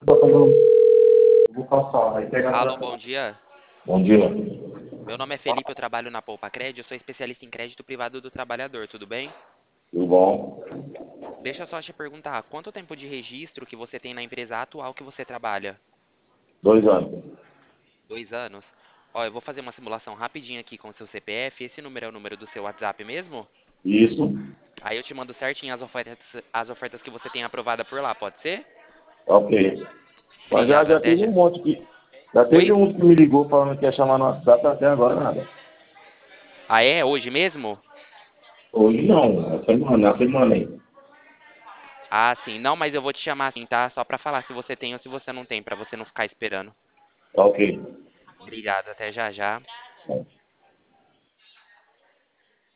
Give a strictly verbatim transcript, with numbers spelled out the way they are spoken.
Vou passar, aí pega Alô, pra... bom dia. Bom dia. Meu nome é Felipe, eu trabalho na Poupa Crédito, eu sou especialista em crédito privado do trabalhador, tudo bem? Tudo bom? Deixa eu só te perguntar, quanto tempo de registro que você tem na empresa atual que você trabalha? Dois anos. Dois anos? Ó, eu vou fazer uma simulação rapidinho aqui com o seu C P F, esse número é o número do seu WhatsApp mesmo? Isso. Aí eu te mando certinho as ofertas, as ofertas que você tem aprovada por lá, pode ser? Ok. Mas já, Obrigado, já até teve já. um monte que... Já teve Oi? um que me ligou falando que ia chamar no WhatsApp, até agora nada. Ah, é? Hoje mesmo? Hoje não, na semana, na semana aí. Ah, sim. Não, mas eu vou te chamar assim, tá? Só pra falar se você tem ou se você não tem, pra você não ficar esperando. Ok. Obrigado, até já já.